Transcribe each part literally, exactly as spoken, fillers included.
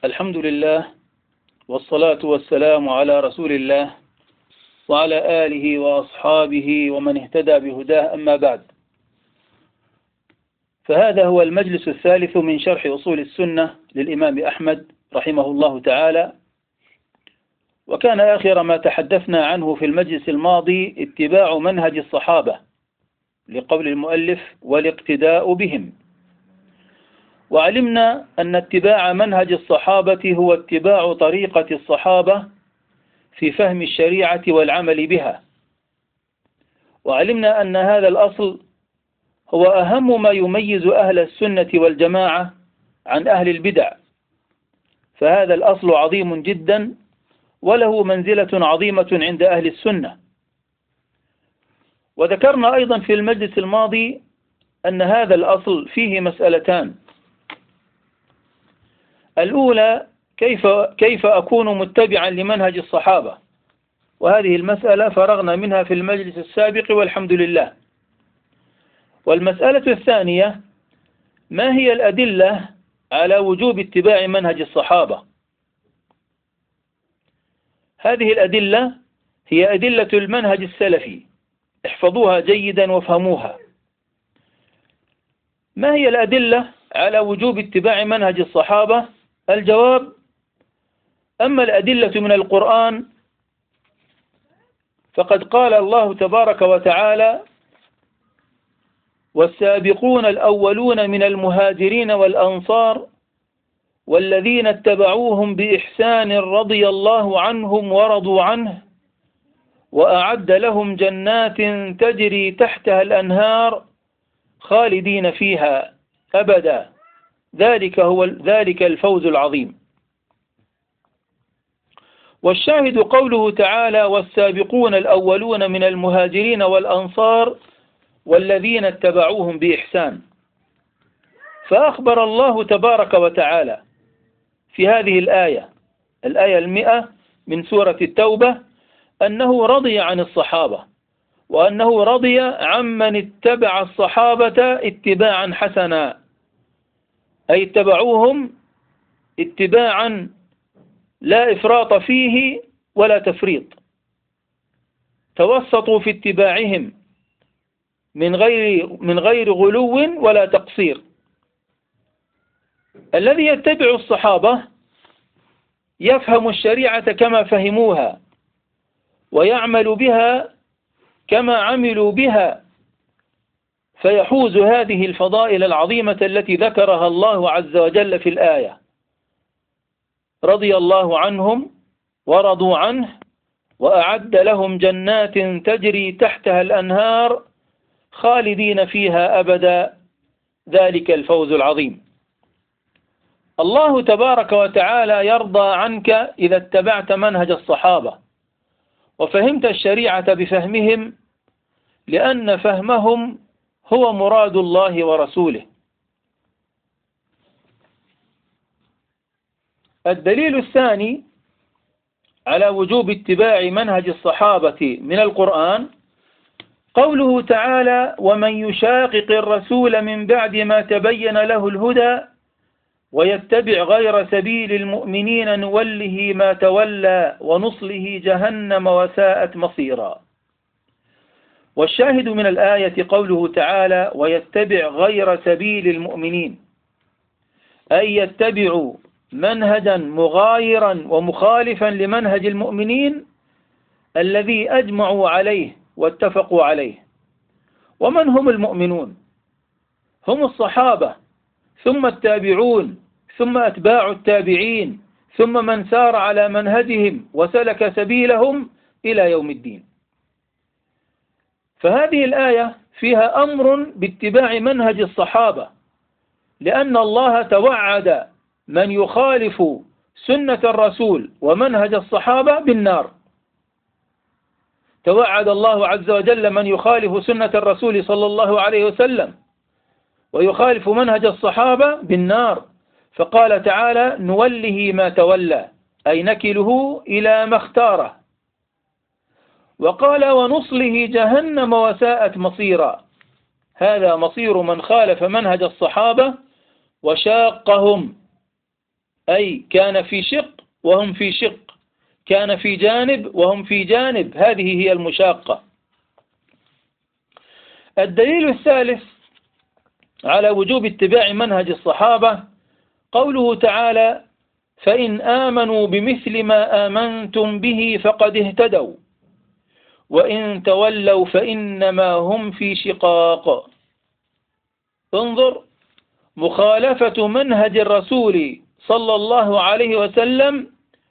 الحمد لله والصلاة والسلام على رسول الله وعلى آله وأصحابه ومن اهتدى بهداه، أما بعد، فهذا هو المجلس الثالث من شرح أصول السنة للإمام أحمد رحمه الله تعالى. وكان آخر ما تحدثنا عنه في المجلس الماضي اتباع منهج الصحابة لقول المؤلف والاقتداء بهم، وعلمنا أن اتباع منهج الصحابة هو اتباع طريقة الصحابة في فهم الشريعة والعمل بها، وعلمنا أن هذا الأصل هو أهم ما يميز أهل السنة والجماعة عن أهل البدع، فهذا الأصل عظيم جدا وله منزلة عظيمة عند أهل السنة. وذكرنا أيضا في المجلس الماضي أن هذا الأصل فيه مسألتان: الأولى كيف كيف أكون متبعا لمنهج الصحابة، وهذه المسألة فرغنا منها في المجلس السابق والحمد لله. والمسألة الثانية: ما هي الأدلة على وجوب اتباع منهج الصحابة؟ هذه الأدلة هي أدلة المنهج السلفي، احفظوها جيدا وافهموها. ما هي الأدلة على وجوب اتباع منهج الصحابة؟ الجواب: أما الأدلة من القرآن فقد قال الله تبارك وتعالى: والسابقون الأولون من المهاجرين والأنصار والذين اتبعوهم بإحسان رضي الله عنهم ورضوا عنه وأعد لهم جنات تجري تحتها الأنهار خالدين فيها أبدا ذلك هو ذلك الفوز العظيم. والشاهد قوله تعالى: والسابقون الأولون من المهاجرين والأنصار والذين اتبعوهم بإحسان. فأخبر الله تبارك وتعالى في هذه الآية الآية المئة من سورة التوبة أنه رضي عن الصحابة، وأنه رضي عمن اتبع الصحابة اتباعا حسنا، أي اتبعوهم اتباعا لا إفراط فيه ولا تفريط، توسطوا في اتباعهم من غير من غير غلو ولا تقصير. الذي يتبع الصحابة يفهم الشريعة كما فهموها ويعمل بها كما عملوا بها، فيحوز هذه الفضائل العظيمة التي ذكرها الله عز وجل في الآية: رضي الله عنهم ورضوا عنه وأعد لهم جنات تجري تحتها الأنهار خالدين فيها أبدا ذلك الفوز العظيم. الله تبارك وتعالى يرضى عنك إذا اتبعت منهج الصحابة وفهمت الشريعة بفهمهم، لأن فهمهم هو مراد الله ورسوله. الدليل الثاني على وجوب اتباع منهج الصحابة من القرآن قوله تعالى: ومن يشاقق الرسول من بعد ما تبين له الهدى ويتبع غير سبيل المؤمنين نوله ما تولى ونصله جهنم وساءت مصيرا. والشاهد من الآية قوله تعالى: ويتبع غير سبيل المؤمنين، أي يتبع منهجا مغايرا ومخالفا لمنهج المؤمنين الذي أجمعوا عليه واتفقوا عليه. ومن هم المؤمنون؟ هم الصحابة، ثم التابعون، ثم أتباع التابعين، ثم من سار على منهجهم وسلك سبيلهم إلى يوم الدين. فهذه الآية فيها أمر باتباع منهج الصحابة، لأن الله توعد من يخالف سنة الرسول ومنهج الصحابة بالنار. توعد الله عز وجل من يخالف سنة الرسول صلى الله عليه وسلم ويخالف منهج الصحابة بالنار، فقال تعالى: نوله ما تولى، أي نكله إلى ما اختاره. وقال: ونصله جهنم وساءت مصيرا، هذا مصير من خالف منهج الصحابة وشاقهم. أي كان في شق وهم في شق، كان في جانب وهم في جانب، هذه هي المشاقة. الدليل الثالث على وجوب اتباع منهج الصحابة قوله تعالى: فإن آمنوا بمثل ما آمنتم به فقد اهتدوا وإن تولوا فإنما هم في شقاق. انظر، مخالفة منهج الرسول صلى الله عليه وسلم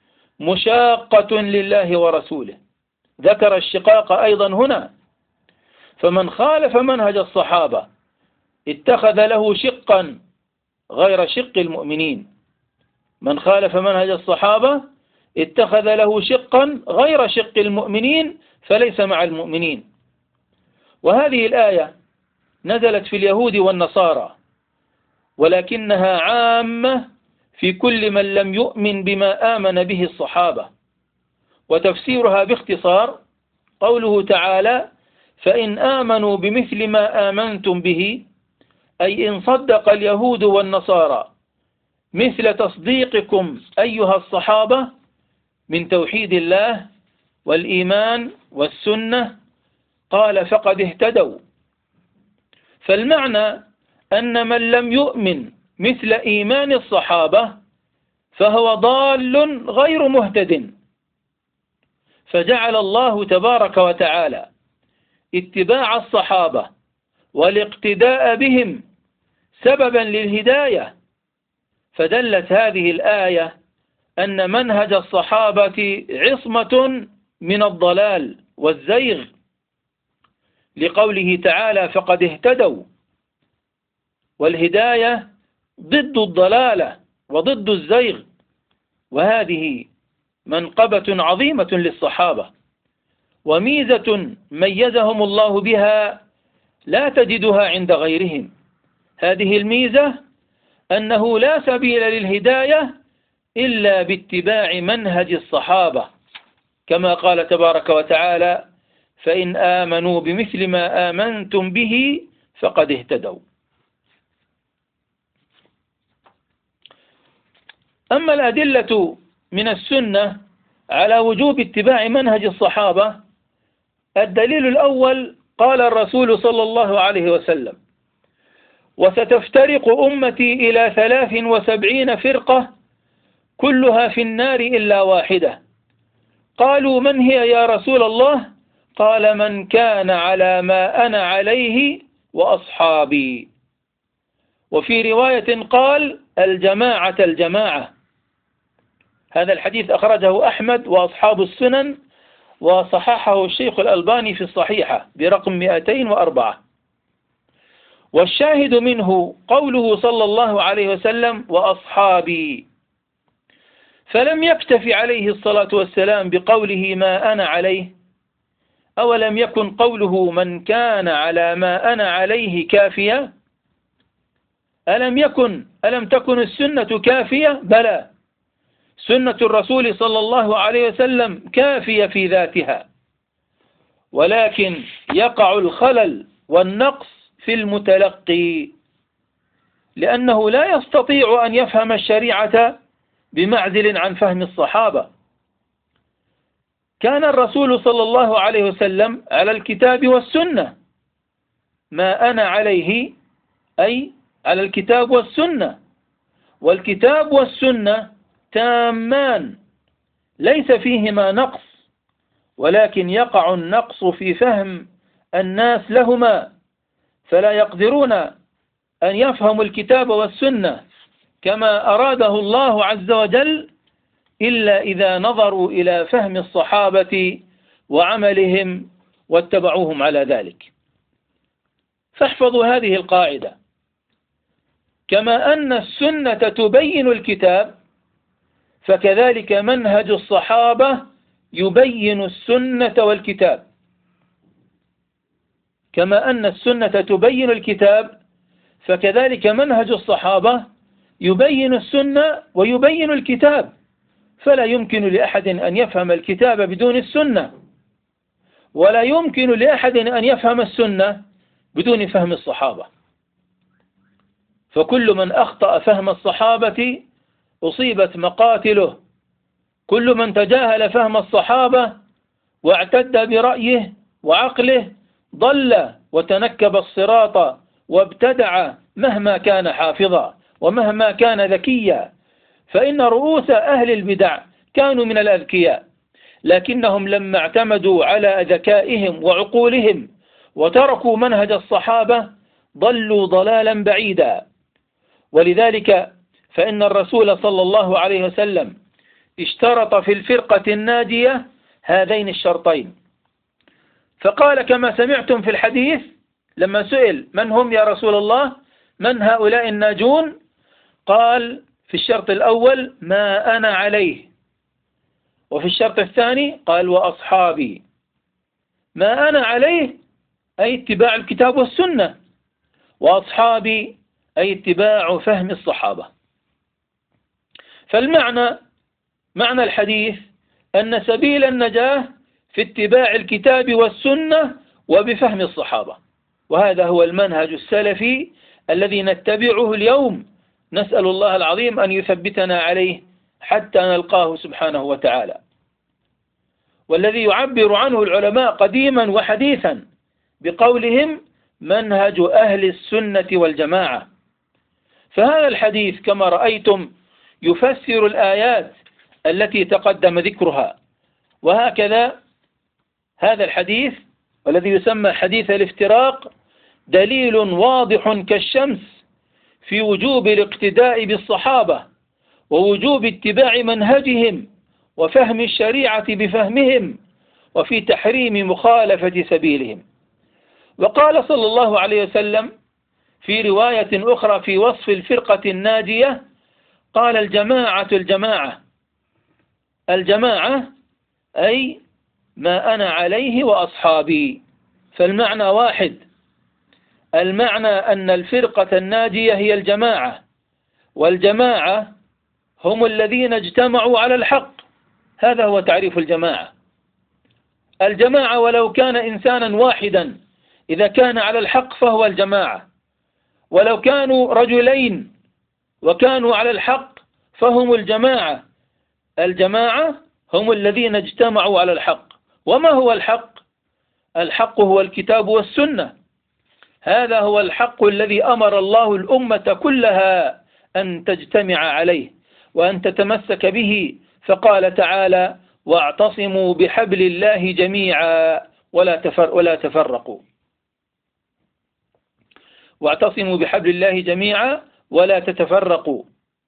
مشاقة لله ورسوله، ذكر الشقاق أيضا هنا. فمن خالف منهج الصحابة اتخذ له شقا غير شق المؤمنين، من خالف منهج الصحابة اتخذ له شقا غير شق المؤمنين فليس مع المؤمنين. وهذه الآية نزلت في اليهود والنصارى، ولكنها عامة في كل من لم يؤمن بما آمن به الصحابة. وتفسيرها باختصار قوله تعالى: فإن آمنوا بمثل ما آمنتم به، أي إن صدق اليهود والنصارى مثل تصديقكم أيها الصحابة من توحيد الله والإيمان والسنة، قال فقد اهتدوا. فالمعنى أن من لم يؤمن مثل إيمان الصحابة فهو ضال غير مهتد. فجعل الله تبارك وتعالى اتباع الصحابة والاقتداء بهم سببا للهداية، فدلت هذه الآية أن منهج الصحابة عصمة من الضلال والزيغ، لقوله تعالى فقد اهتدوا، والهداية ضد الضلالة وضد الزيغ، وهذه منقبة عظيمة للصحابة وميزة ميزهم الله بها لا تجدها عند غيرهم. هذه الميزة أنه لا سبيل للهداية إلا باتباع منهج الصحابة، كما قال تبارك وتعالى: فإن آمنوا بمثل ما آمنتم به فقد اهتدوا. أما الأدلة من السنة على وجوب اتباع منهج الصحابة، الدليل الأول قال الرسول صلى الله عليه وسلم: وستفترق أمتي إلى ثلاث وسبعين فرقة كلها في النار إلا واحدة. قالوا من هي يا رسول الله؟ قال من كان على ما أنا عليه وأصحابي. وفي رواية قال الجماعة الجماعة. هذا الحديث أخرجه أحمد وأصحاب السنن، وصححه الشيخ الألباني في الصحيحة برقم مئتين وأربعة. والشاهد منه قوله صلى الله عليه وسلم وأصحابي، فلم يكتف عليه الصلاة والسلام بقوله ما أنا عليه. أولم يكن قوله من كان على ما أنا عليه كافية؟ ألم يكن ألم تكن السنة كافية؟ بلى، سنة الرسول صلى الله عليه وسلم كافية في ذاتها، ولكن يقع الخلل والنقص في المتلقي، لأنه لا يستطيع أن يفهم الشريعة بمعزل عن فهم الصحابة. كان الرسول صلى الله عليه وسلم على الكتاب والسنة، ما أنا عليه أي على الكتاب والسنة، والكتاب والسنة تامان ليس فيهما نقص، ولكن يقع النقص في فهم الناس لهما، فلا يقدرون أن يفهموا الكتاب والسنة كما أراده الله عز وجل إلا إذا نظروا إلى فهم الصحابة وعملهم واتبعوهم على ذلك. فاحفظوا هذه القاعدة: كما أن السنة تبين الكتاب، فكذلك منهج الصحابة يبين السنة والكتاب. كما أن السنة تبين الكتاب، فكذلك منهج الصحابة يبين السنة ويبين الكتاب. فلا يمكن لأحد أن يفهم الكتاب بدون السنة، ولا يمكن لأحد أن يفهم السنة بدون فهم الصحابة. فكل من أخطأ فهم الصحابة أصيبت مقاتله. كل من تجاهل فهم الصحابة واعتد برأيه وعقله ضل وتنكب الصراط وابتدع مهما كان حافظا ومهما كان ذكيا، فإن رؤوس أهل البدع كانوا من الأذكياء، لكنهم لما اعتمدوا على ذكائهم وعقولهم وتركوا منهج الصحابة ضلوا ضلالا بعيدا. ولذلك فإن الرسول صلى الله عليه وسلم اشترط في الفرقة الناجية هذين الشرطين، فقال كما سمعتم في الحديث لما سئل من هم يا رسول الله، من هؤلاء الناجون؟ قال في الشرط الأول ما أنا عليه، وفي الشرط الثاني قال وأصحابي. ما أنا عليه أي اتباع الكتاب والسنة، وأصحابي أي اتباع فهم الصحابة. فالمعنى معنى الحديث أن سبيل النجاة في اتباع الكتاب والسنة وبفهم الصحابة، وهذا هو المنهج السلفي الذي نتبعه اليوم، نسأل الله العظيم أن يثبتنا عليه حتى نلقاه سبحانه وتعالى، والذي يعبر عنه العلماء قديما وحديثا بقولهم منهج أهل السنة والجماعة. فهذا الحديث كما رأيتم يفسر الآيات التي تقدم ذكرها، وهكذا هذا الحديث والذي يسمى حديث الافتراق دليل واضح كالشمس في وجوب الاقتداء بالصحابة ووجوب اتباع منهجهم وفهم الشريعة بفهمهم وفي تحريم مخالفة سبيلهم. وقال صلى الله عليه وسلم في رواية أخرى في وصف الفرقة الناجية قال الجماعة الجماعة الجماعة أي ما أنا عليه وأصحابي. فالمعنى واحد، المعنى أن الفرقة الناجية هي الجماعة، والجماعة هم الذين اجتمعوا على الحق، هذا هو تعريف الجماعة. الجماعة ولو كان إنسانا واحدا إذا كان على الحق فهو الجماعة، ولو كانوا رجلين وكانوا على الحق فهم الجماعة. الجماعة هم الذين اجتمعوا على الحق. وما هو الحق؟ الحق هو الكتاب والسنة، هذا هو الحق الذي أمر الله الأمة كلها أن تجتمع عليه وأن تتمسك به، فقال تعالى واعتصموا بحبل الله جميعا ولا تفر ولا تفرقوا. واعتصموا بحبل الله جميعا ولا تتفرقوا.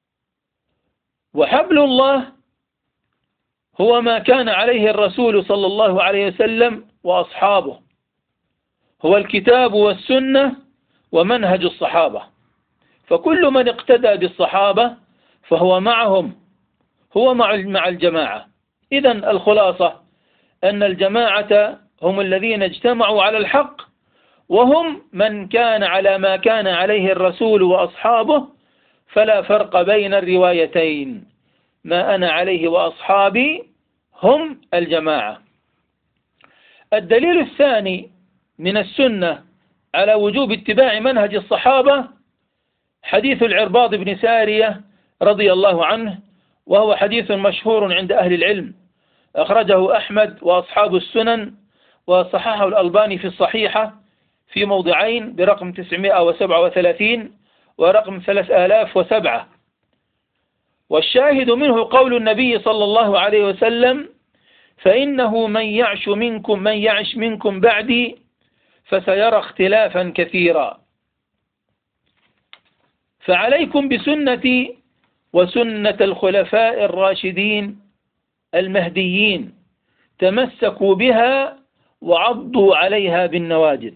وحبل الله هو ما كان عليه الرسول صلى الله عليه وسلم وأصحابه، هو الكتاب والسنة ومنهج الصحابة، فكل من اقتدى بالصحابة فهو معهم، هو مع مع الجماعة. إذن الخلاصة أن الجماعة هم الذين اجتمعوا على الحق، وهم من كان على ما كان عليه الرسول وأصحابه، فلا فرق بين الروايتين، ما أنا عليه وأصحابي هم الجماعة. الدليل الثاني من السنة على وجوب اتباع منهج الصحابة حديث العرباض بن سارية رضي الله عنه، وهو حديث مشهور عند أهل العلم، أخرجه أحمد وأصحاب السنن، وصححه الألباني في الصحيحة في موضعين برقم تسعمائة وسبعة وثلاثين ورقم ثلاثة آلاف وسبعة. والشاهد منه قول النبي صلى الله عليه وسلم فإنه من يعش منكم من يعش منكم بعدي فسيرى اختلافا كثيرا، فعليكم بسنتي وسنة الخلفاء الراشدين المهديين، تمسكوا بها وعضوا عليها بالنواجذ.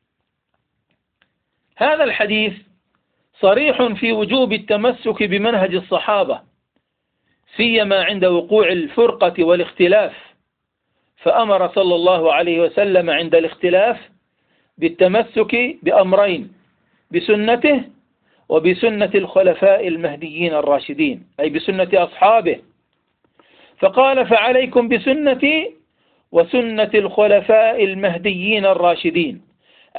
هذا الحديث صريح في وجوب التمسك بمنهج الصحابة، سيما عند وقوع الفرقة والاختلاف، فأمر صلى الله عليه وسلم عند الاختلاف بالتمسك بأمرين، بسنته وبسنة الخلفاء المهديين الراشدين، أي بسنة أصحابه، فقال فعليكم بسنتي وسنة الخلفاء المهديين الراشدين.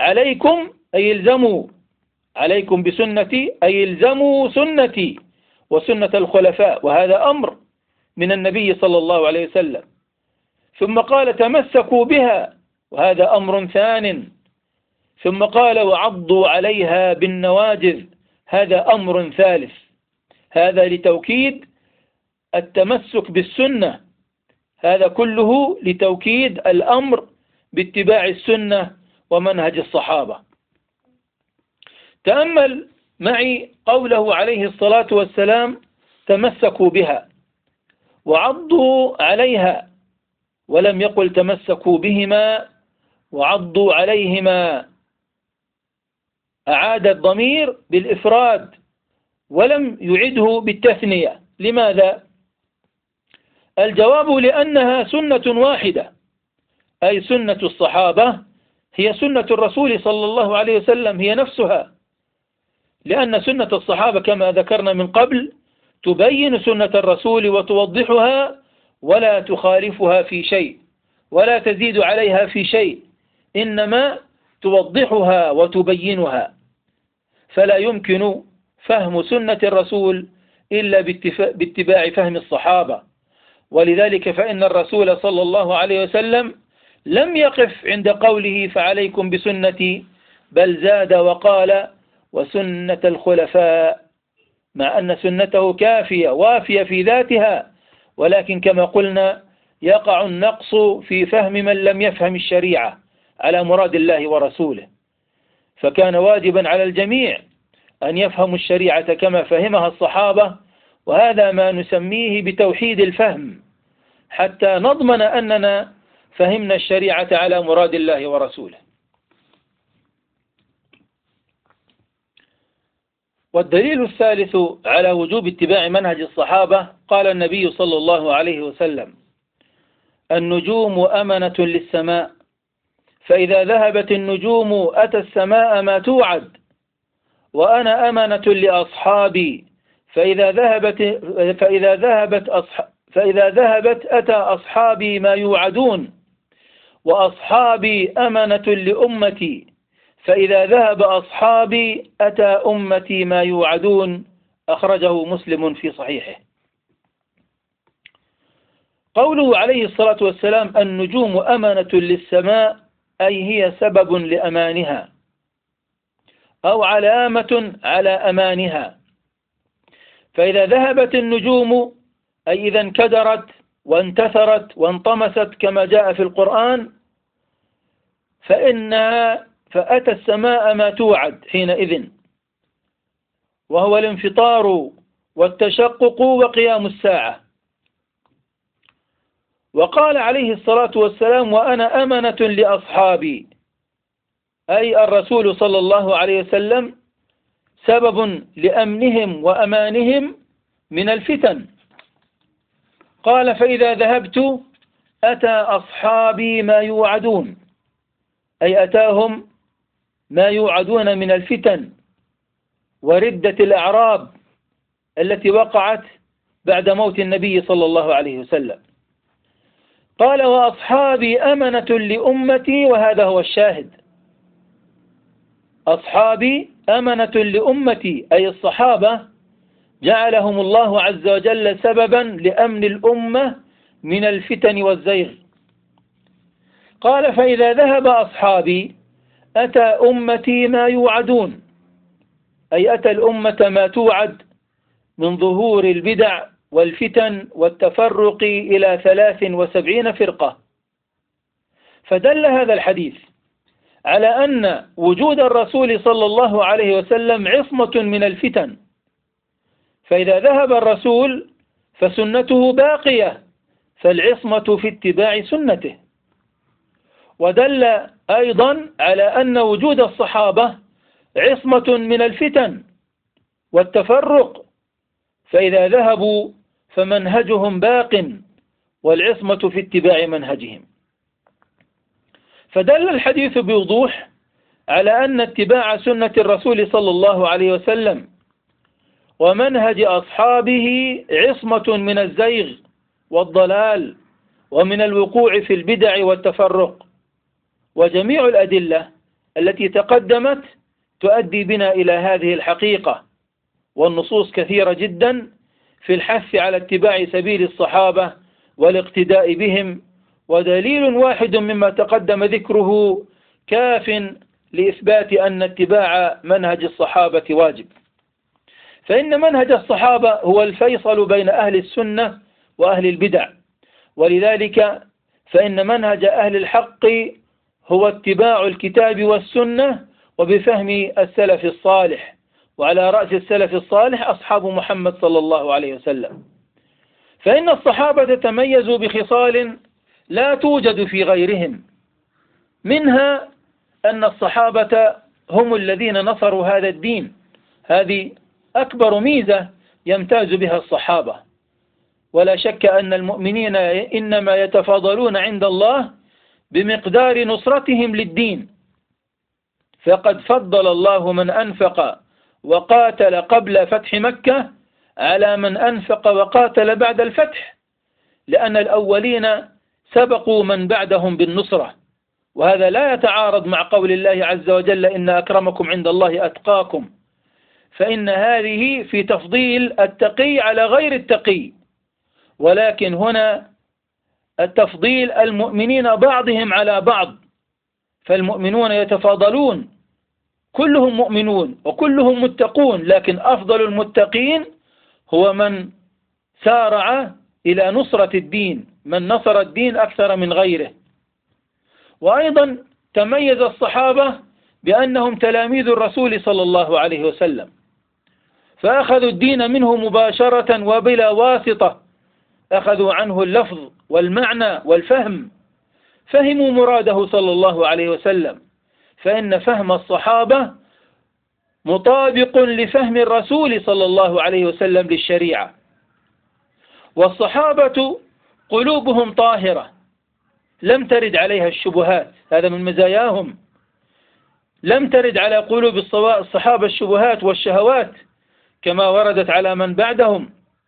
عليكم أي الزموا، عليكم بسنتي أي الزموا سنتي وسنة الخلفاء، وهذا أمر من النبي صلى الله عليه وسلم. ثم قال تمسكوا بها، وهذا أمر ثان. ثم قال وعضوا عليها بالنواجذ، هذا أمر ثالث. هذا لتوكيد التمسك بالسنة، هذا كله لتوكيد الأمر باتباع السنة ومنهج الصحابة. تأمل معي قوله عليه الصلاة والسلام تمسكوا بها وعضوا عليها، ولم يقل تمسكوا بهما وعضوا عليهما، أعاد الضمير بالإفراد ولم يعده بالتثنية. لماذا؟ الجواب لأنها سنة واحدة، أي سنة الصحابة هي سنة الرسول صلى الله عليه وسلم، هي نفسها، لأن سنة الصحابة كما ذكرنا من قبل تبين سنة الرسول وتوضحها ولا تخالفها في شيء ولا تزيد عليها في شيء، إنما توضحها وتبينها. فلا يمكن فهم سنة الرسول إلا باتباع فهم الصحابة. ولذلك فإن الرسول صلى الله عليه وسلم لم يقف عند قوله فعليكم بسنتي، بل زاد وقال وسنة الخلفاء، مع أن سنته كافية وافية في ذاتها، ولكن كما قلنا يقع النقص في فهم من لم يفهم الشريعة على مراد الله ورسوله. فكان واجبا على الجميع أن يفهموا الشريعة كما فهمها الصحابة، وهذا ما نسميه بتوحيد الفهم، حتى نضمن أننا فهمنا الشريعة على مراد الله ورسوله. والدليل الثالث على وجوب اتباع منهج الصحابة قال النبي صلى الله عليه وسلم النجوم أمنة للسماء، فإذا ذهبت النجوم أتى السماء ما توعد، وأنا أمنة لأصحابي، فإذا ذهبت فإذا ذهبت أصح فإذا ذهبت أتى أصحابي ما يوعدون، وأصحابي أمنة لأمتي، فإذا ذهب أصحابي أتى أمتي ما يوعدون. أخرجه مسلم في صحيحه. قوله عليه الصلاة والسلام النجوم أمنة للسماء، أي هي سبب لأمانها أو علامة على أمانها. فإذا ذهبت النجوم أي إذا انكدرت وانتثرت وانطمست كما جاء في القرآن، فإنها فأتى السماء ما توعد حينئذ، وهو الانفطار والتشقق وقيام الساعة. وقال عليه الصلاة والسلام وأنا أمنة لأصحابي، أي الرسول صلى الله عليه وسلم سبب لأمنهم وأمانهم من الفتن. قال فإذا ذهبت أتى أصحابي ما يوعدون، أي أتاهم ما يوعدون من الفتن وردة الأعراب التي وقعت بعد موت النبي صلى الله عليه وسلم. قال وأصحابي أمنة لأمتي، وهذا هو الشاهد، أصحابي أمنة لأمتي، أي الصحابة جعلهم الله عز وجل سببا لأمن الأمة من الفتن والزيغ. قال فإذا ذهب أصحابي أتى أمتي ما يوعدون، أي أتى الأمة ما توعد من ظهور البدع والفتن والتفرق إلى ثلاث وسبعين فرقة. فدل هذا الحديث على أن وجود الرسول صلى الله عليه وسلم عصمة من الفتن، فإذا ذهب الرسول فسنته باقية، فالعصمة في اتباع سنته. ودل أيضا على أن وجود الصحابة عصمة من الفتن والتفرق، فإذا ذهبوا فمنهجهم باق والعصمة في اتباع منهجهم. فدل الحديث بوضوح على أن اتباع سنة الرسول صلى الله عليه وسلم ومنهج أصحابه عصمة من الزيغ والضلال ومن الوقوع في البدع والتفرق. وجميع الأدلة التي تقدمت تؤدي بنا إلى هذه الحقيقة، والنصوص كثيرة جدا في الحث على اتباع سبيل الصحابة والاقتداء بهم، ودليل واحد مما تقدم ذكره كاف لإثبات أن اتباع منهج الصحابة واجب. فإن منهج الصحابة هو الفيصل بين أهل السنة وأهل البدع، ولذلك فإن منهج أهل الحق هو اتباع الكتاب والسنة وبفهم السلف الصالح، وعلى رأس السلف الصالح أصحاب محمد صلى الله عليه وسلم. فإن الصحابة تميزوا بخصال لا توجد في غيرهم، منها أن الصحابة هم الذين نصروا هذا الدين، هذه أكبر ميزة يمتاز بها الصحابة. ولا شك أن المؤمنين إنما يتفاضلون عند الله بمقدار نصرتهم للدين، فقد فضل الله من أنفق وقاتل قبل فتح مكة على من أنفق وقاتل بعد الفتح، لأن الأولين سبقوا من بعدهم بالنصرة، وهذا لا يتعارض مع قول الله عز وجل إن أكرمكم عند الله أتقاكم، فإن هذه في تفضيل التقي على غير التقي، ولكن هنا التفضيل المؤمنين بعضهم على بعض، فالمؤمنون يتفاضلون، كلهم مؤمنون وكلهم متقون، لكن أفضل المتقين هو من سارع إلى نصرة الدين، من نصر الدين أكثر من غيره. وأيضا تميز الصحابة بأنهم تلاميذ الرسول صلى الله عليه وسلم، فأخذوا الدين منه مباشرة وبلا واسطة، أخذوا عنه اللفظ والمعنى والفهم، فهموا مراده صلى الله عليه وسلم، فإن فهم الصحابة مطابق لفهم الرسول صلى الله عليه وسلم للشريعة. والصحابة قلوبهم طاهرة لم ترد عليها الشبهات، هذا من مزاياهم، لم ترد على قلوب الصحابة الشبهات والشهوات كما وردت على من بعدهم،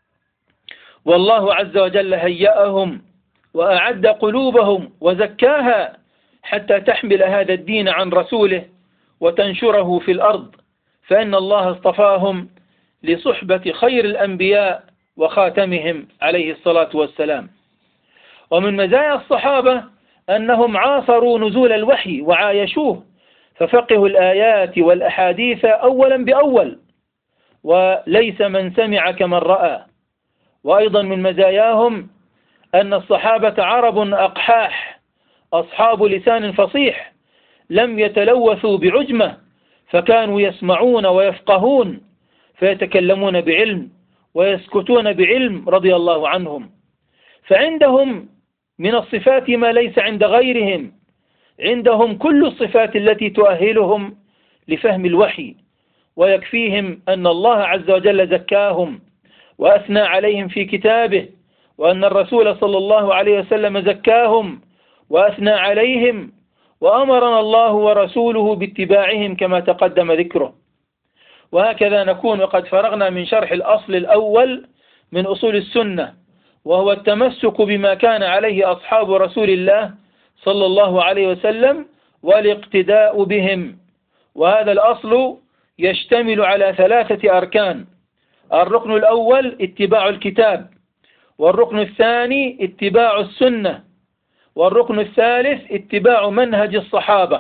والله عز وجل هيأهم وأعد قلوبهم وزكاها حتى تحمل هذا الدين عن رسوله وتنشره في الأرض، فإن الله اصطفاهم لصحبة خير الأنبياء وخاتمهم عليه الصلاة والسلام. ومن مزايا الصحابة أنهم عاصروا نزول الوحي وعايشوه، ففقهوا الآيات والأحاديث أولا بأول، وليس من سمع كمن رأى. وأيضا من مزاياهم أن الصحابة عرب أقحاح أصحاب لسان فصيح، لم يتلوثوا بعجمة، فكانوا يسمعون ويفقهون فيتكلمون بعلم ويسكتون بعلم رضي الله عنهم. فعندهم من الصفات ما ليس عند غيرهم، عندهم كل الصفات التي تؤهلهم لفهم الوحي، ويكفيهم أن الله عز وجل زكاهم وأثنى عليهم في كتابه، وأن الرسول صلى الله عليه وسلم زكاهم وأثنى عليهم، وأمرنا الله ورسوله باتباعهم كما تقدم ذكره. وهكذا نكون وقد فرغنا من شرح الأصل الأول من أصول السنة، وهو التمسك بما كان عليه أصحاب رسول الله صلى الله عليه وسلم والاقتداء بهم. وهذا الأصل يشتمل على ثلاثة أركان: الركن الأول اتباع الكتاب، والركن الثاني اتباع السنة، والركن الثالث اتباع منهج الصحابة.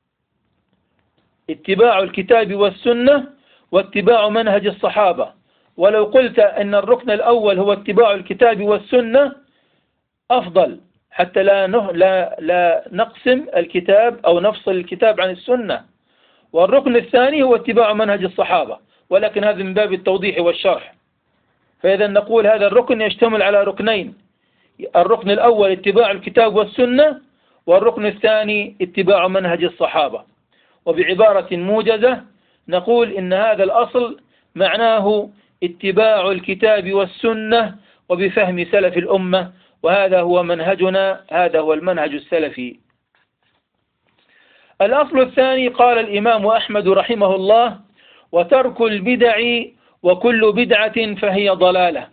اتباع الكتاب والسنة واتباع منهج الصحابة. ولو قلت أن الركن الأول هو اتباع الكتاب والسنة أفضل، حتى لا لا لا نقسم الكتاب أو نفصل الكتاب عن السنة. والركن الثاني هو اتباع منهج الصحابة، ولكن هذا من باب التوضيح والشرح. فإذا نقول هذا الركن يشتمل على ركنين: الركن الأول اتباع الكتاب والسنة، والركن الثاني اتباع منهج الصحابة. وبعبارة موجزة نقول إن هذا الأصل معناه اتباع الكتاب والسنة وبفهم سلف الأمة، وهذا هو منهجنا، هذا هو المنهج السلفي. الأصل الثاني قال الإمام أحمد رحمه الله: وترك البدع وكل بدعة فهي ضلالة.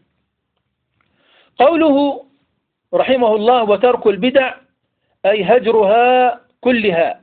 قوله رحمه الله وترك البدع أي هجرها كلها،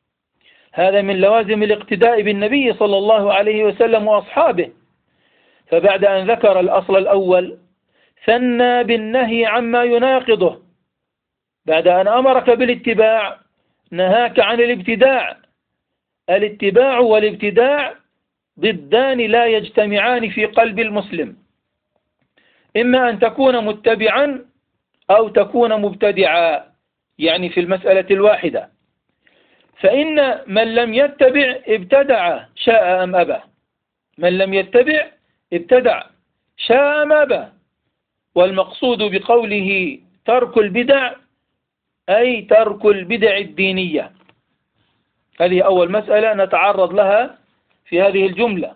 هذا من لوازم الاقتداء بالنبي صلى الله عليه وسلم وأصحابه، فبعد أن ذكر الأصل الأول ثنى بالنهي عما يناقضه، بعد أن أمرك بالاتباع نهاك عن الابتداع. الاتباع والابتداع ضدان لا يجتمعان في قلب المسلم، إما أن تكون متبعا أو تكون مبتدعا، يعني في المسألة الواحدة. فإن من لم يتبع ابتدع شاء أم أبى، من لم يتبع ابتدع شاء أم أبى. والمقصود بقوله ترك البدع أي ترك البدع الدينية. هذه أول مسألة نتعرض لها في هذه الجملة.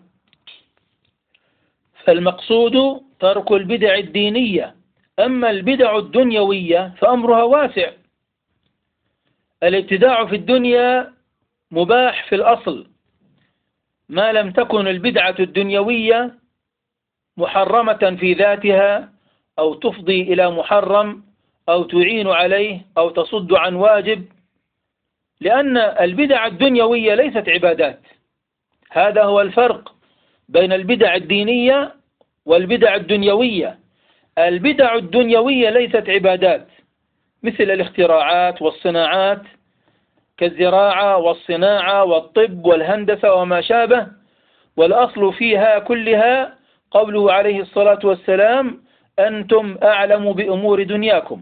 فالمقصود ترك البدع الدينية، أما البدع الدنيوية فأمرها واسع. الابتداع في الدنيا مباح في الأصل ما لم تكن البدعة الدنيوية محرمة في ذاتها أو تفضي إلى محرم أو تعين عليه أو تصد عن واجب، لأن البدع الدنيوية ليست عبادات. هذا هو الفرق بين البدع الدينية والبدع الدنيوية. البدع الدنيوية ليست عبادات، مثل الاختراعات والصناعات كالزراعة والصناعة والطب والهندسة وما شابه، والأصل فيها كلها قوله عليه الصلاة والسلام أنتم أعلم بأمور دنياكم،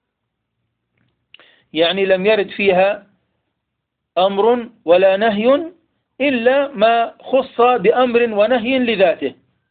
يعني لم يرد فيها أمر ولا نهي إلا ما خص بأمر ونهي لذاته.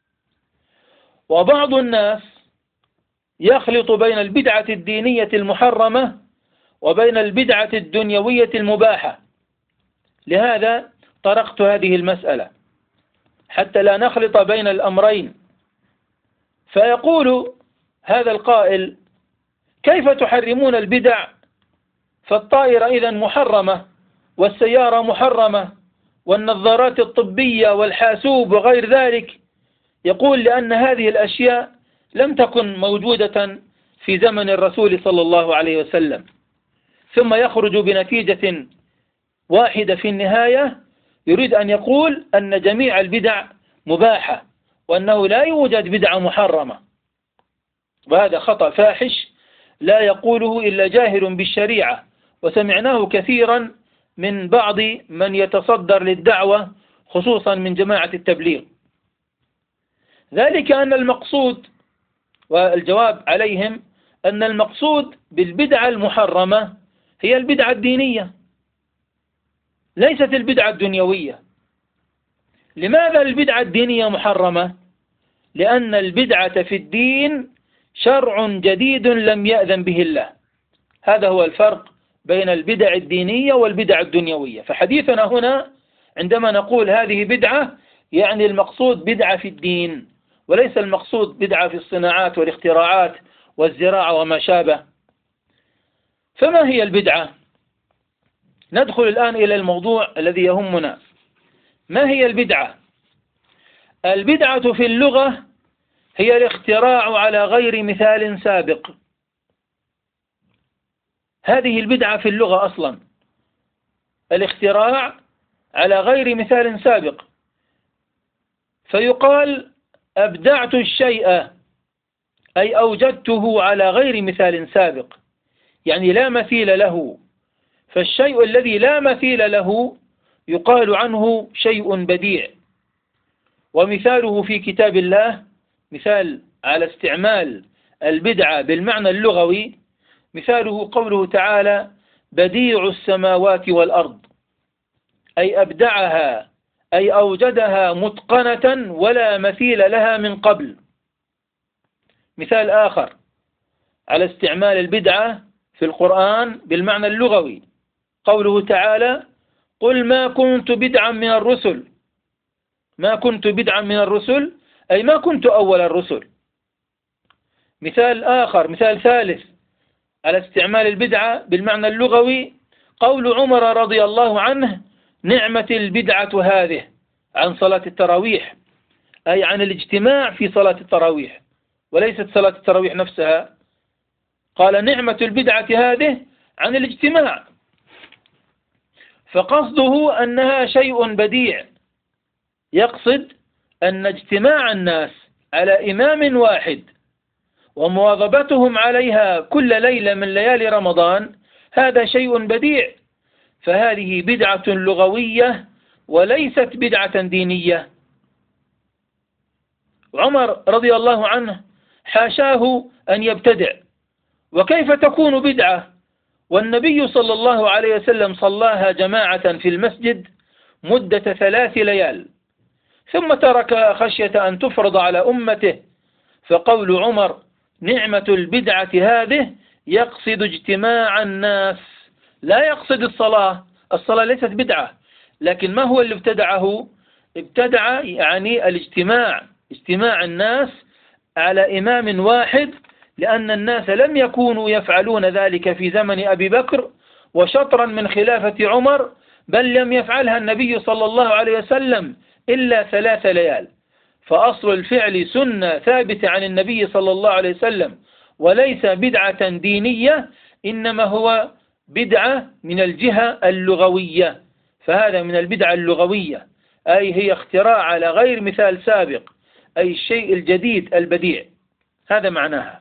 وبعض الناس يخلط بين البدعة الدينية المحرمة وبين البدعة الدنيوية المباحة، لهذا طرقت هذه المسألة حتى لا نخلط بين الأمرين. فيقول هذا القائل كيف تحرمون البدع فالطائرة إذن محرمة والسيارة محرمة والنظارات الطبية والحاسوب وغير ذلك؟ يقول لأن هذه الأشياء لم تكن موجودة في زمن الرسول صلى الله عليه وسلم، ثم يخرج بنتيجة واحدة في النهاية، يريد أن يقول أن جميع البدع مباحة وأنه لا يوجد بدعة محرمة، وهذا خطأ فاحش لا يقوله إلا جاهل بالشريعة، وسمعناه كثيرا من بعض من يتصدر للدعوة خصوصا من جماعة التبليغ. ذلك أن المقصود، والجواب عليهم أن المقصود بالبدعة المحرمة هي البدعة الدينية ليست البدعة الدنيوية. لماذا البدعة الدينية محرمة؟ لأن البدعة في الدين شرع جديد لم يأذن به الله. هذا هو الفرق بين البدع الدينية والبدع الدنيوية. فحديثنا هنا عندما نقول هذه بدعة يعني المقصود بدعة في الدين، وليس المقصود بدعة في الصناعات والاختراعات والزراعة وما شابه. فما هي البدعة؟ ندخل الآن إلى الموضوع الذي يهمنا. ما هي البدعة؟ البدعة في اللغة هي الاختراع على غير مثال سابق. هذه البدعة في اللغة أصلا الاختراع على غير مثال سابق. فيقال أبدعت الشيء أي أوجدته على غير مثال سابق، يعني لا مثيل له. فالشيء الذي لا مثيل له يقال عنه شيء بديع. ومثاله في كتاب الله، مثال على استعمال البدعة بالمعنى اللغوي، مثاله قوله تعالى بديع السماوات والأرض، أي أبدعها أي أوجدها متقنة ولا مثيل لها من قبل. مثال آخر على استعمال البدعة في القرآن بالمعنى اللغوي، قوله تعالى قل ما كنت بدعا من الرسل. ما كنت بدعا من الرسل أي ما كنت أول الرسل. مثال آخر، مثال ثالث على استعمال البدعة بالمعنى اللغوي، قول عمر رضي الله عنه نعمة البدعة هذه، عن صلاة التراويح، أي عن الاجتماع في صلاة التراويح وليست صلاة التراويح نفسها. قال نعمة البدعة هذه عن الاجتماع، فقصده أنها شيء بديع، يقصد أن اجتماع الناس على إمام واحد ومواظبتهم عليها كل ليلة من ليالي رمضان هذا شيء بديع، فهذه بدعة لغوية وليست بدعة دينية. عمر رضي الله عنه حاشاه أن يبتدع، وكيف تكون بدعة والنبي صلى الله عليه وسلم صلاها جماعة في المسجد مدة ثلاث ليال ثم ترك خشية أن تفرض على أمته. فقول عمر نعمة البدعة هذه يقصد اجتماع الناس لا يقصد الصلاة. الصلاة ليست بدعة، لكن ما هو اللي ابتدعه؟ ابتدع يعني الاجتماع، اجتماع الناس على إمام واحد، لأن الناس لم يكونوا يفعلون ذلك في زمن أبي بكر وشطرا من خلافة عمر، بل لم يفعلها النبي صلى الله عليه وسلم إلا ثلاث ليال. فأصل الفعل سنة ثابتة عن النبي صلى الله عليه وسلم وليس بدعة دينية، إنما هو بدعة من الجهة اللغوية. فهذا من البدعة اللغوية، أي هي اختراع على غير مثال سابق، أي الشيء الجديد البديع، هذا معناها.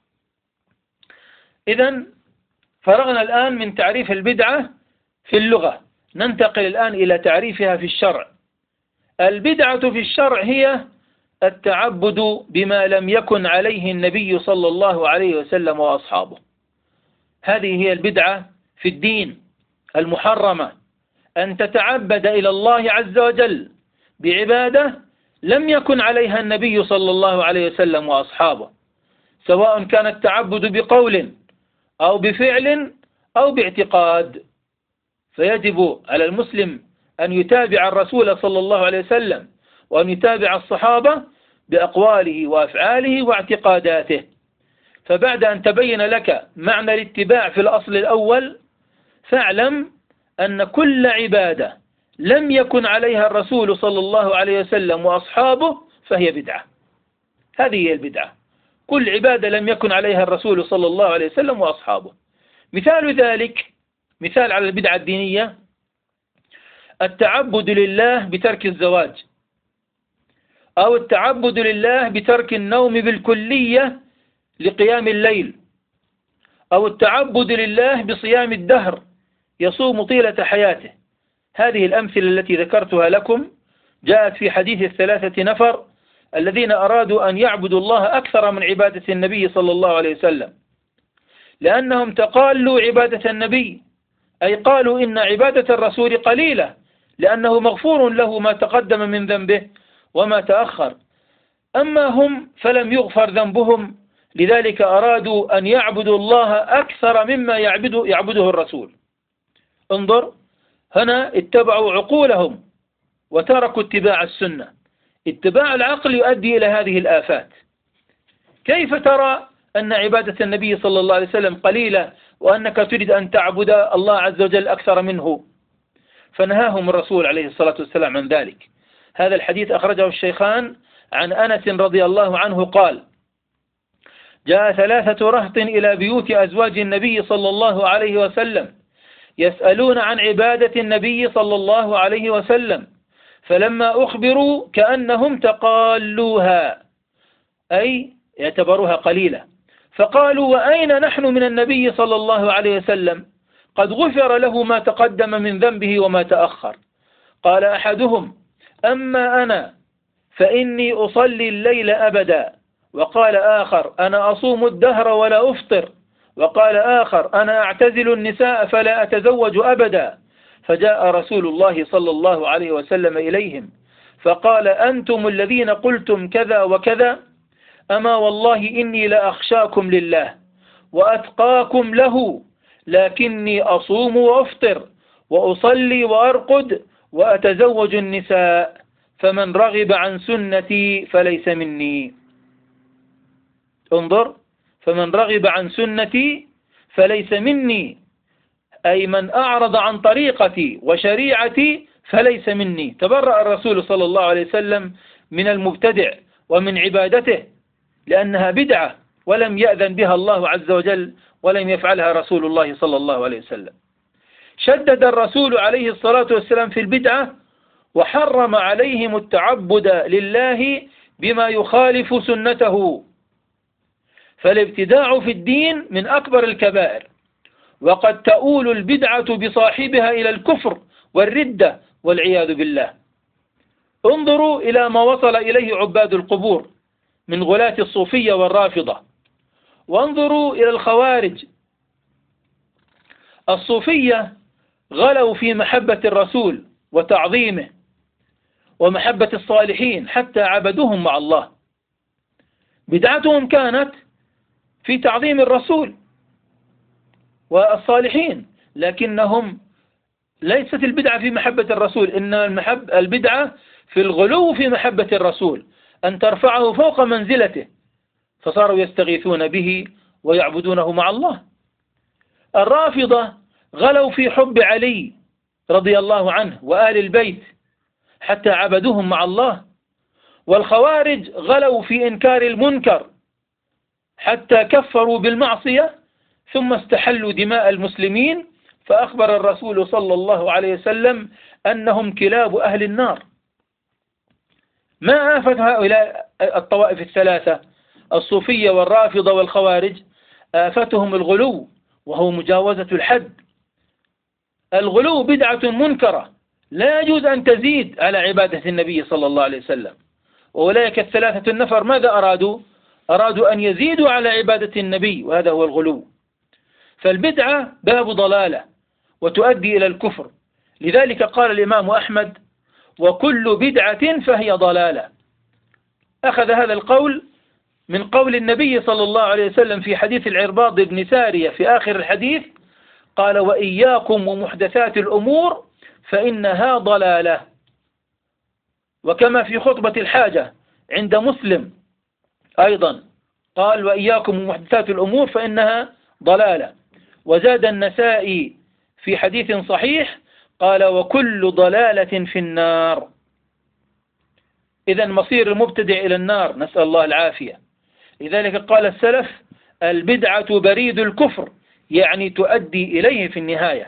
إذن فرغنا الآن من تعريف البدعة في اللغة، ننتقل الآن إلى تعريفها في الشرع. البدعة في الشرع هي التعبد بما لم يكن عليه النبي صلى الله عليه وسلم وأصحابه. هذه هي البدعة في الدين المحرمة، أن تتعبد إلى الله عز وجل بعبادة لم يكن عليها النبي صلى الله عليه وسلم وأصحابه، سواء كان التعبد بقول أو بفعل أو باعتقاد. فيجب على المسلم أن يتابع الرسول صلى الله عليه وسلم وأن يتابع الصحابة بأقواله وأفعاله واعتقاداته. فبعد أن تبين لك معنى الاتباع في الأصل الأول، فاعلم أن كل عبادة لم يكن عليها الرسول صلى الله عليه وسلم وأصحابه فهي بدعة. هذه هي البدعة، كل عبادة لم يكن عليها الرسول صلى الله عليه وسلم وأصحابه. مثال ذلك، مثال على البدعة الدينية، التعبد لله بترك الزواج، أو التعبد لله بترك النوم بالكلية لقيام الليل، أو التعبد لله بصيام الدهر يصوم طيلة حياته. هذه الأمثلة التي ذكرتها لكم جاءت في حديث الثلاثة نفر الذين أرادوا أن يعبدوا الله أكثر من عبادة النبي صلى الله عليه وسلم، لأنهم تقالوا عبادة النبي، أي قالوا إن عبادة الرسول قليلة لأنه مغفور له ما تقدم من ذنبه وما تأخر، أما هم فلم يغفر ذنبهم، لذلك أرادوا أن يعبدوا الله أكثر مما يعبده, يعبده الرسول. انظر هنا اتبعوا عقولهم وتركوا اتباع السنة. اتباع العقل يؤدي إلى هذه الآفات. كيف ترى أن عبادة النبي صلى الله عليه وسلم قليلة وأنك تريد أن تعبد الله عز وجل أكثر منه؟ فنهاهم الرسول عليه الصلاة والسلام عن ذلك. هذا الحديث أخرجه الشيخان عن أنس رضي الله عنه قال: جاء ثلاثة رهط إلى بيوت أزواج النبي صلى الله عليه وسلم يسألون عن عبادة النبي صلى الله عليه وسلم، فلما أخبروا كأنهم تقالوها، أي يعتبروها قليلة، فقالوا: وأين نحن من النبي صلى الله عليه وسلم؟ قد غفر له ما تقدم من ذنبه وما تأخر. قال أحدهم: أما أنا فإني أصلي الليل أبدا. وقال آخر: أنا أصوم الدهر ولا أفطر. وقال آخر: أنا أعتزل النساء فلا أتزوج أبدا. فجاء رسول الله صلى الله عليه وسلم إليهم فقال: أنتم الذين قلتم كذا وكذا؟ أما والله إني لأخشاكم لله وأتقاكم له، لكني أصوم وأفطر وأصلي وأرقد وأتزوج النساء، فمن رغب عن سنتي فليس مني. انظر، فمن رغب عن سنتي فليس مني، أي من أعرض عن طريقتي وشريعتي فليس مني. تبرأ الرسول صلى الله عليه وسلم من المبتدع ومن عبادته لأنها بدعة ولم يأذن بها الله عز وجل ولم يفعلها رسول الله صلى الله عليه وسلم. شدد الرسول عليه الصلاة والسلام في البدعة وحرم عليهم التعبد لله بما يخالف سنته. فالابتداع في الدين من أكبر الكبائر، وقد تؤول البدعة بصاحبها إلى الكفر والردة والعياذ بالله. انظروا إلى ما وصل إليه عباد القبور من غلاة الصوفية والرافضة، وانظروا إلى الخوارج. الصوفية غلوا في محبة الرسول وتعظيمه ومحبة الصالحين حتى عبدوهم مع الله. بدعتهم كانت في تعظيم الرسول والصالحين، لكنهم ليست البدعة في محبة الرسول، إن المحب البدعة في الغلو في محبة الرسول، أن ترفعه فوق منزلته، فصاروا يستغيثون به ويعبدونه مع الله. الرافضة غلوا في حب علي رضي الله عنه وآل البيت حتى عبدوهم مع الله. والخوارج غلوا في إنكار المنكر حتى كفروا بالمعصية ثم استحلوا دماء المسلمين، فأخبر الرسول صلى الله عليه وسلم أنهم كلاب أهل النار. ما آفت هؤلاء الطوائف الثلاثة الصوفية والرافضة والخوارج؟ آفتهم الغلو، وهو مجاوزة الحد. الغلو بدعة منكرة لا يجوز أن تزيد على عبادة النبي صلى الله عليه وسلم. وأولئك الثلاثة النفر ماذا أرادوا؟ أرادوا أن يزيدوا على عبادة النبي، وهذا هو الغلو. فالبدعة باب ضلالة وتؤدي إلى الكفر. لذلك قال الإمام أحمد: وكل بدعة فهي ضلالة. أخذ هذا القول من قول النبي صلى الله عليه وسلم في حديث العرباض بن سارية في آخر الحديث، قال: وإياكم ومحدثات الأمور فإنها ضلالة. وكما في خطبة الحاجة عند مسلم أيضا قال: وإياكم ومحدثات الأمور فإنها ضلالة. وزاد النسائي في حديث صحيح قال: وكل ضلالة في النار. إذن مصير المبتدع إلى النار، نسأل الله العافية. لذلك قال السلف: البدعة بريد الكفر، يعني تؤدي إليه في النهاية.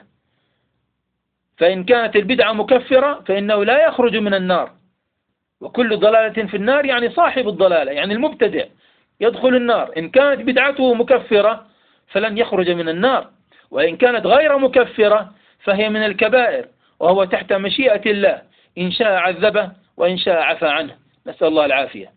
فإن كانت البدعة مكفرة فإنه لا يخرج من النار. وكل ضلالة في النار يعني صاحب الضلالة، يعني المبتدع يدخل النار. إن كانت بدعته مكفرة فلن يخرج من النار، وإن كانت غير مكفرة فهي من الكبائر، وهو تحت مشيئة الله، إن شاء عذبه وإن شاء عفى عنه، نسأل الله العافية.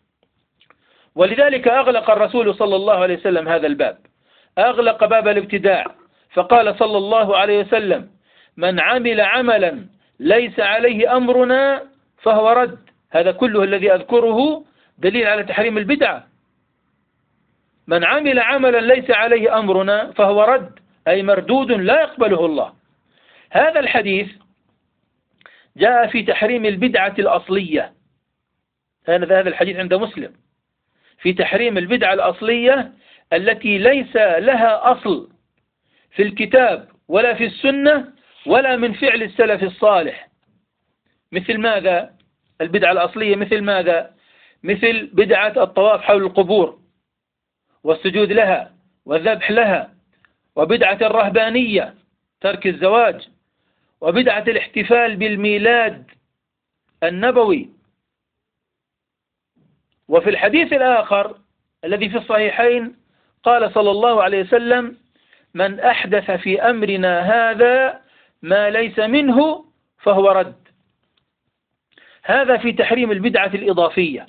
ولذلك أغلق الرسول صلى الله عليه وسلم هذا الباب، أغلق باب الابتداع، فقال صلى الله عليه وسلم: من عمل عملا ليس عليه أمرنا فهو رد. هذا كله الذي أذكره دليل على تحريم البدعة. من عمل عملا ليس عليه أمرنا فهو رد، أي مردود لا يقبله الله. هذا الحديث جاء في تحريم البدعة الأصلية. هذا الحديث عند مسلم في تحريم البدعة الأصلية التي ليس لها أصل في الكتاب ولا في السنة ولا من فعل السلف الصالح. مثل ماذا؟ البدعة الأصلية مثل ماذا؟ مثل بدعة الطواف حول القبور والسجود لها والذبح لها، وبدعة الرهبانية ترك الزواج، وبدعة الاحتفال بالميلاد النبوي. وفي الحديث الآخر الذي في الصحيحين قال صلى الله عليه وسلم: من أحدث في أمرنا هذا ما ليس منه فهو رد. هذا في تحريم البدعة الإضافية.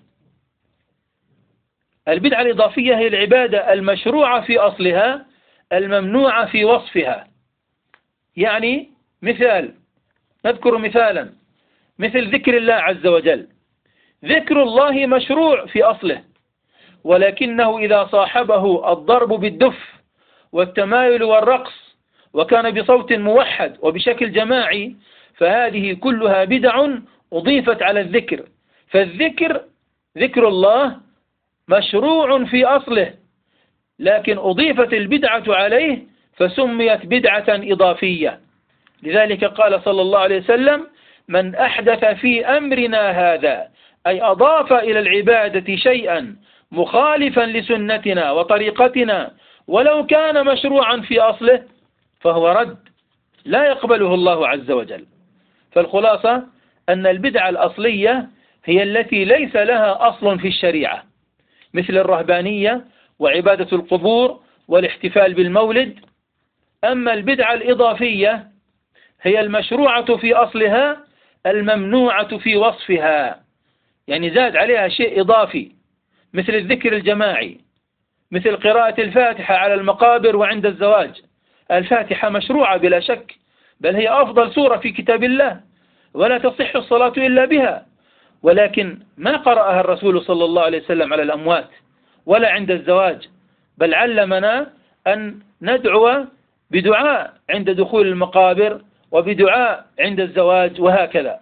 البدعة الإضافية هي العبادة المشروعة في أصلها الممنوعة في وصفها. يعني مثال، نذكر مثالا مثل ذكر الله عز وجل. ذكر الله مشروع في أصله، ولكنه إذا صاحبه الضرب بالدف والتمايل والرقص وكان بصوت موحد وبشكل جماعي فهذه كلها بدع أضيفت على الذكر. فالذكر ذكر الله مشروع في أصله، لكن أضيفت البدعة عليه فسميت بدعة إضافية. لذلك قال صلى الله عليه وسلم: من أحدث في أمرنا هذا، أي أضاف إلى العبادة شيئا مخالفا لسنتنا وطريقتنا ولو كان مشروعا في أصله فهو رد، لا يقبله الله عز وجل. فالخلاصة أن البدعة الأصلية هي التي ليس لها أصل في الشريعة، مثل الرهبانية وعبادة القبور والاحتفال بالمولد. أما البدعة الإضافية هي المشروعة في أصلها الممنوعة في وصفها، يعني زاد عليها شيء إضافي، مثل الذكر الجماعي، مثل قراءة الفاتحة على المقابر وعند الزواج. الفاتحة مشروعة بلا شك، بل هي أفضل سورة في كتاب الله، ولا تصح الصلاة إلا بها، ولكن ما قرأها الرسول صلى الله عليه وسلم على الأموات ولا عند الزواج، بل علمنا أن ندعو بدعاء عند دخول المقابر وبدعاء عند الزواج وهكذا.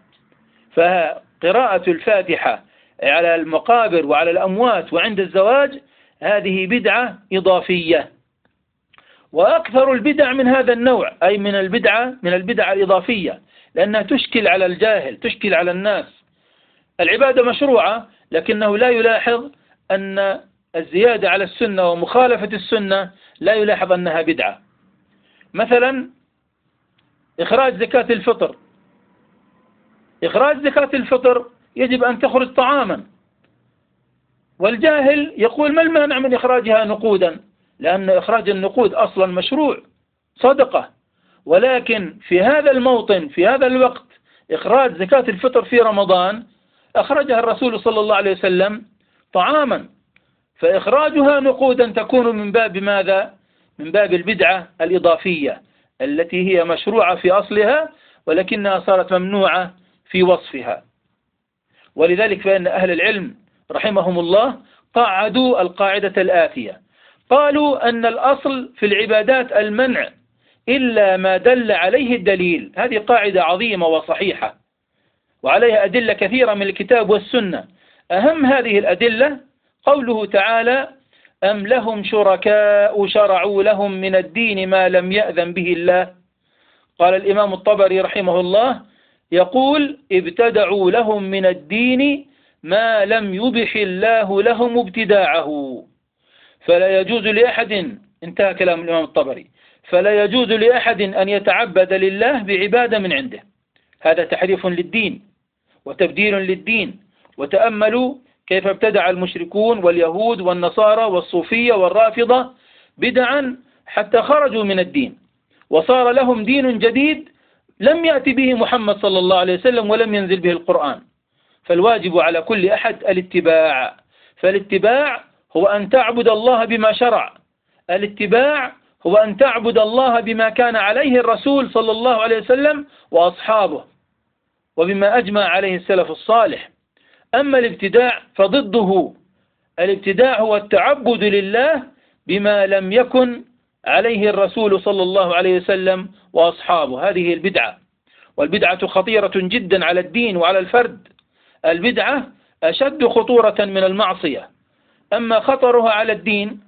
فقراءة الفاتحة على المقابر وعلى الأموات وعند الزواج هذه بدعة إضافية. وأكثر البدع من هذا النوع، أي من البدعة من البدع الإضافية، لأنها تشكل على الجاهل، تشكل على الناس. العبادة مشروعة، لكنه لا يلاحظ أن الزيادة على السنة ومخالفة السنة لا يلاحظ أنها بدعة. مثلا إخراج زكاة الفطر، إخراج زكاة الفطر يجب أن تخرج طعاما، والجاهل يقول ما المانع من إخراجها نقودا، لأن إخراج النقود أصلا مشروع صدقة، ولكن في هذا الموطن في هذا الوقت إخراج زكاة الفطر في رمضان أخرجها الرسول صلى الله عليه وسلم طعاما، فإخراجها نقودا تكون من باب ماذا؟ من باب البدعة الإضافية التي هي مشروعة في أصلها ولكنها صارت ممنوعة في وصفها. ولذلك فإن أهل العلم رحمهم الله قاعدوا القاعدة الآتية، قالوا أن الأصل في العبادات المنع إلا ما دل عليه الدليل. هذه قاعدة عظيمة وصحيحة، وعليها أدلة كثيرة من الكتاب والسنة. أهم هذه الأدلة قوله تعالى: أم لهم شركاء شرعوا لهم من الدين ما لم يأذن به الله. قال الإمام الطبري رحمه الله يقول: ابتدعوا لهم من الدين ما لم يبح الله لهم ابتداعه، فلا يجوز لأحد، انتهى كلام الإمام الطبري، فلا يجوز لأحد أن يتعبد لله بعبادة من عنده. هذا تحريف للدين وتبديل للدين. وتأملوا كيف ابتدع المشركون واليهود والنصارى والصوفية والرافضة بدعا حتى خرجوا من الدين وصار لهم دين جديد لم يأتي به محمد صلى الله عليه وسلم ولم ينزل به القرآن. فالواجب على كل أحد الاتباع، فالاتباع هو أن تعبد الله بما شرع، الاتباع هو أن تعبد الله بما كان عليه الرسول صلى الله عليه وسلم وأصحابه وبما أجمع عليه السلف الصالح. أما الابتداع فضده، الابتداع هو التعبد لله بما لم يكن عليه الرسول صلى الله عليه وسلم وأصحابه، هذه البدعة. والبدعة خطيرة جدا على الدين وعلى الفرد، البدعة أشد خطورة من المعصية. أما خطرها على الدين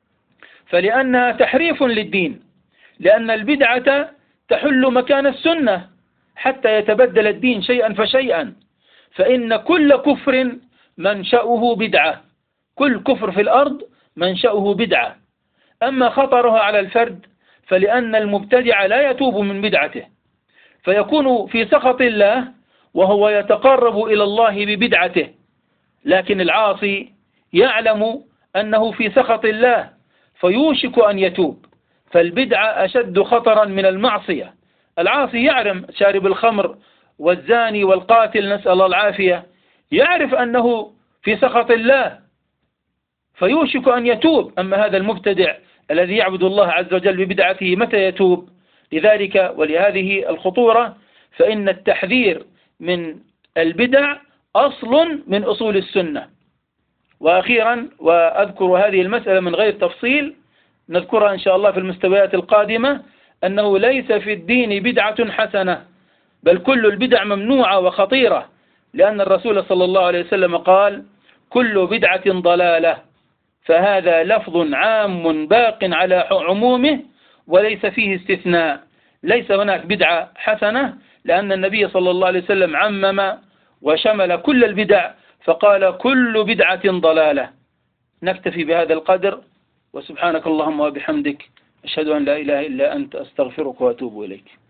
فلأنها تحريف للدين، لأن البدعة تحل مكان السنة حتى يتبدل الدين شيئا فشيئا، فإن كل كفر منشأه بدعة، كل كفر في الأرض منشأه بدعة. أما خطرها على الفرد فلأن المبتدع لا يتوب من بدعته، فيكون في سخط الله وهو يتقرب إلى الله ببدعته، لكن العاصي يعلم أنه في سخط الله فيوشك أن يتوب. فالبدعة أشد خطرا من المعصية. العاصي يعلم، شارب الخمر والزاني والقاتل نسأل الله العافية يعرف أنه في سخط الله فيوشك أن يتوب. أما هذا المبتدع الذي يعبد الله عز وجل ببدعته متى يتوب؟ لذلك ولهذه الخطورة فإن التحذير من البدع أصل من أصول السنة. وأخيرا وأذكر هذه المسألة من غير تفصيل، نذكرها إن شاء الله في المستويات القادمة، أنه ليس في الدين بدعة حسنة، بل كل البدع ممنوعة وخطيرة، لأن الرسول صلى الله عليه وسلم قال: كل بدعة ضلالة. فهذا لفظ عام باق على عمومه وليس فيه استثناء. ليس هناك بدعة حسنة، لأن النبي صلى الله عليه وسلم عمم وشمل كل البدع فقال: كل بدعة ضلالة. نكتفي بهذا القدر، وسبحانك اللهم وبحمدك أشهد أن لا إله إلا أنت أستغفرك وأتوب إليك.